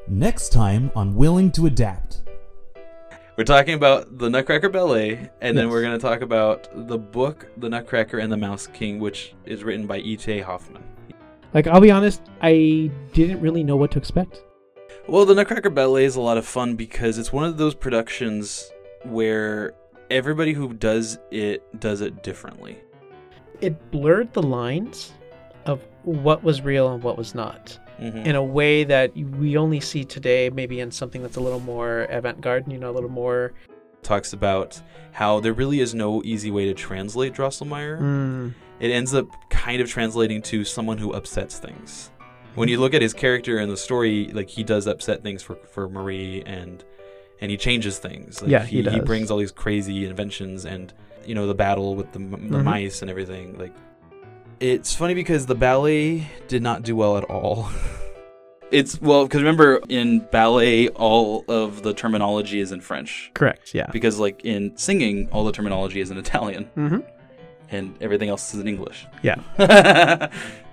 Next time on Willing to Adapt. We're talking about the Nutcracker Ballet, and then Yes. we're going to talk about the book, The Nutcracker and the Mouse King, which is written by E.J. Hoffman. Like, I'll be honest, I didn't really know what to expect. Well, the Nutcracker Ballet is a lot of fun because it's one of those productions where everybody who does it differently. It blurred the lines of what was real and what was not in a way that we only see today, maybe in something that's a little more avant-garde, a little more... Talks about how there really is no easy way to translate Drosselmeyer. It ends up kind of translating to someone who upsets things. When you look at his character in the story, like, he does upset things for Marie, and he changes things. Like, Yeah, he does. He brings all these crazy inventions, and the battle with the mice and everything. Like, it's funny because the ballet did not do well at all. Because remember, in ballet, all of the terminology is in French. Correct, yeah. Because, like, in singing, all the terminology is in Italian. Mm-hmm. And everything else is in English. Yeah.